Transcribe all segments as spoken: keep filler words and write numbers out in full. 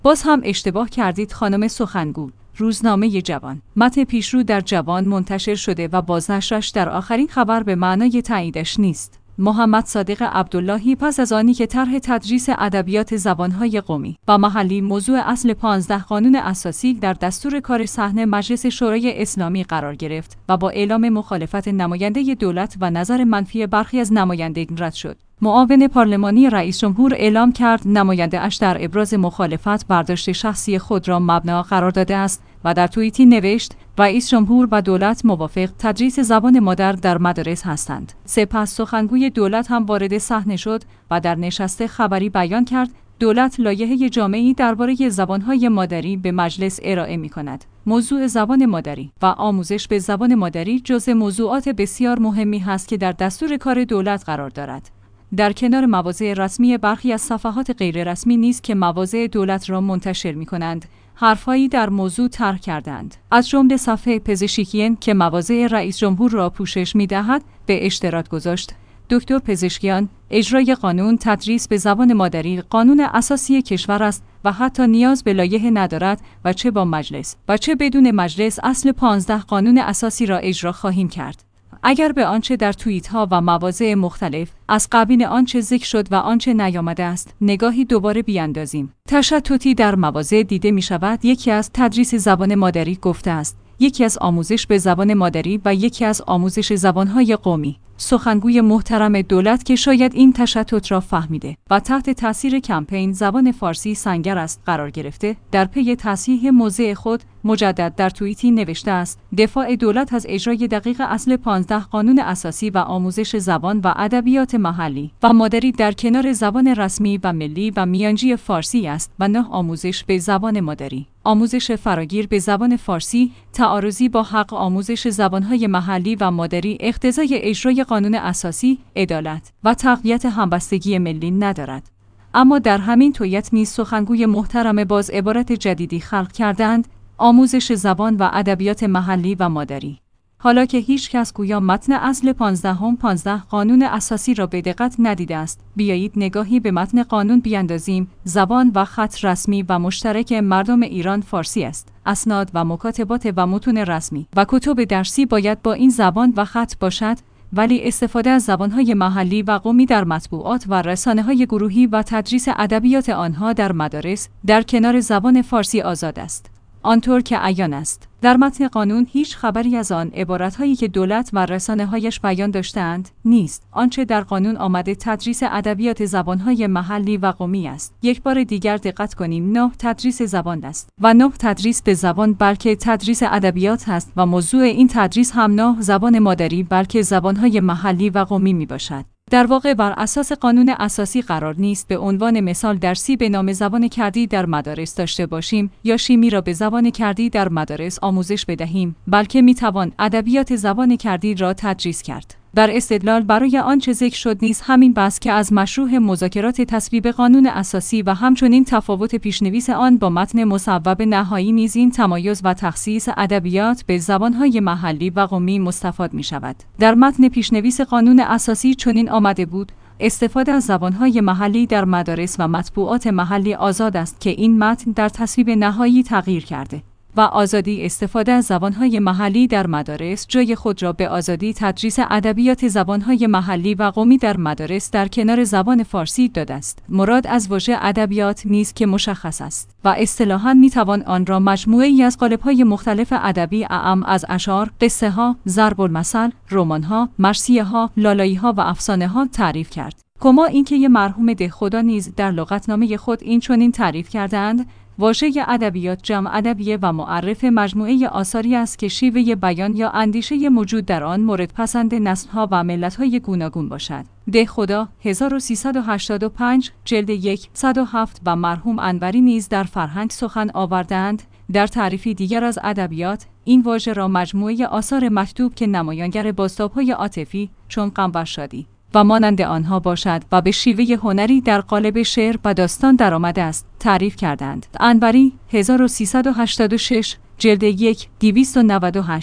باز هم اشتباه کردید خانم سخنگو. روزنامه جوان. متن پیشرو در جوان منتشر شده و بازنشرش در آخرین خبر به معنای تاییدش نیست. محمد صادق عبداللهی پس از آنی که طرح تدریس ادبیات زبانهای قومی و محلی موضوع اصل پانزده قانون اساسی در دستور کار صحن مجلس شورای اسلامی قرار گرفت و با اعلام مخالفت نماینده دولت و نظر منفی برخی از نمایندگان رد شد، معاون پارلمانی رئیس جمهور اعلام کرد نماینده اش در ابراز مخالفت برداشت شخصی خود را مبنا قرار داده است و در توییتی نوشت رئیس جمهور و دولت موافق تدریس زبان مادر در مدارس هستند. سپس سخنگوی دولت هم وارد صحنه شد و در نشست خبری بیان کرد دولت لایحه جامعی درباره زبانهای مادری به مجلس ارائه می‌کند. موضوع زبان مادری و آموزش به زبان مادری جزء موضوعات بسیار مهمی هست که در دستور کار دولت قرار دارد. در کنار مواضع رسمی برخی از صفحات غیررسمی نیز که مواضع دولت را منتشر می‌کنند، حرفایی در موضوع طرح کردند. از جمله صفحه پزشکیان که مواضع رئیس جمهور را پوشش می‌دهد به اشتراک گذاشت. دکتر پزشکیان، اجرای قانون تدریس به زبان مادری قانون اساسی کشور است و حتی نیاز به لایحه ندارد و چه با مجلس و چه بدون مجلس اصل پانزده قانون اساسی را اجرا خواهیم کرد. اگر به آنچه در توییت‌ها و مواضع مختلف از قبیل آنچه ذکر شد و آنچه نیامده است نگاهی دوباره بیاندازیم، تشتتی در مواضع دیده می شود. یکی از تدریس زبان مادری گفته است، یکی از آموزش به زبان مادری و یکی از آموزش زبانهای قومی. سخنگوی محترم دولت که شاید این تشتت را فهمیده و تحت تاثیر کمپین زبان فارسی سنگر است قرار گرفته، در پی تصحیح موضع خود مجدد در توییتی نوشته است دفاع دولت از اجرای دقیق اصل پانزده قانون اساسی و آموزش زبان و ادبیات محلی و مادری در کنار زبان رسمی و ملی و میانجی فارسی است و نه آموزش به زبان مادری. آموزش فراگیر به زبان فارسی تعارضی با حق آموزش زبانهای محلی و مادری اقتضای اجرای قانون اساسی، عدالت و تقویت همبستگی ملی ندارد. اما در همین توییت نیز سخنگوی محترم باز عبارت جدیدی خلق کردند، آموزش زبان و ادبیات محلی و مادری. حالا که هیچ کس گویا متن اصل پانزدهم پانزده قانون اساسی را به دقت ندیده است، بیایید نگاهی به متن قانون بیاندازیم. زبان و خط رسمی و مشترک مردم ایران فارسی است. اسناد و مکاتبات و متون رسمی و کتب درسی باید با این زبان و خط باشد، ولی استفاده از زبانهای محلی و قومی در مطبوعات و رسانه‌های گروهی و تدریس ادبیات آنها در مدارس در کنار زبان فارسی آزاد است. آنطور که عیان است در متن قانون هیچ خبری از آن عبارت‌هایی که دولت و رسانه‌هایش بیان داشتند نیست. آنچه در قانون آمده تدریس ادبیات زبان‌های محلی و قومی است. یک بار دیگر دقت کنیم، نه تدریس زبان است و نه تدریس به زبان، بلکه تدریس ادبیات است و موضوع این تدریس هم نه زبان مادری بلکه زبان‌های محلی و قومی میباشد. در واقع بر اساس قانون اساسی قرار نیست به عنوان مثال درسی به نام زبان کردی در مدارس داشته باشیم یا شیمی را به زبان کردی در مدارس آموزش بدهیم، بلکه میتوان ادبیات زبان کردی را تدریس کرد. در استدلال برای آنچه ذکر شد نیز همین بحث که از مشروع مذاکرات تصویب قانون اساسی و همچنین تفاوت پیشنویس آن با متن مصوب نهایی نیز این تمایز و تخصیص ادبیات به زبانهای محلی و قومی مستفاد می شود. در متن پیشنویس قانون اساسی چنین آمده بود: استفاده از زبانهای محلی در مدارس و مطبوعات محلی آزاد است که این متن در تصویب نهایی تغییر کرده و آزادی استفاده از زبانهای محلی در مدارس جای خود را به آزادی تدریس ادبیات زبانهای محلی و قومی در مدارس در کنار زبان فارسی داده است. مراد از واژه ادبیات نیست که مشخص است و اصطلاحاً میتوان آن را مجموعه‌ای از قالب‌های مختلف ادبی اعم از اشعار، قصه‌ها، ضرب المثل، رمان‌ها، مرثیه‌ها، لالایی‌ها و افسانه‌ها تعریف کرد. کما اینکه یه مرحوم دهخدا نیز در لغتنامه خود این چنین تعریف کردند: واژه ادبیات جمع ادبیه و معرف مجموعه آثاری است که شیوه بیان یا اندیشه موجود در آن مورد پسند نسل‌ها و ملت‌های گوناگون باشد. دهخدا هزار و سیصد و هشتاد و پنج جلد یک صد و هفت و مرحوم انوری نیز در فرهنگ سخن آوردند. در تعریفی دیگر از ادبیات، این واژه را مجموعه آثار مکتوب که نمایانگر بازتاب‌های عاطفی چون غم و شادی و مانند آنها باشد و به شیوه هنری در قالب شعر و داستان درآمده است تعریف کردند. انوری هزار و سیصد و هشتاد و شش جلد یک دویست و نود و هشت.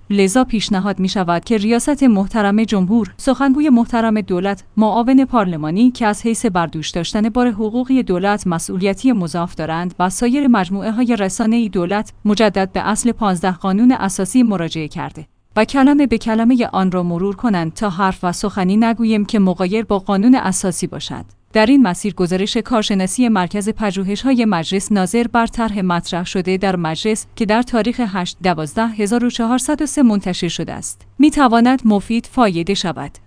لذا پیشنهاد می شود که ریاست محترم جمهور، سخنگوی محترم دولت، معاون پارلمانی که از حیث برداشت داشتن بار حقوقی دولت مسئولیتی مضاف دارند و سایر مجموعه های رسانه‌ای دولت مجدد به اصل پانزده قانون اساسی مراجعه کرده و کلمه به کلمه آن را مرور کنند تا حرف و سخنی نگوییم که مغایر با قانون اساسی باشد. در این مسیر گزارش کارشناسی مرکز پژوهش‌های مجلس ناظر بر طرح مطرح شده در مجلس که در تاریخ هشتم دوازدهم هزار و چهارصد و سه منتشر شده است، می‌تواند مفید فایده شود.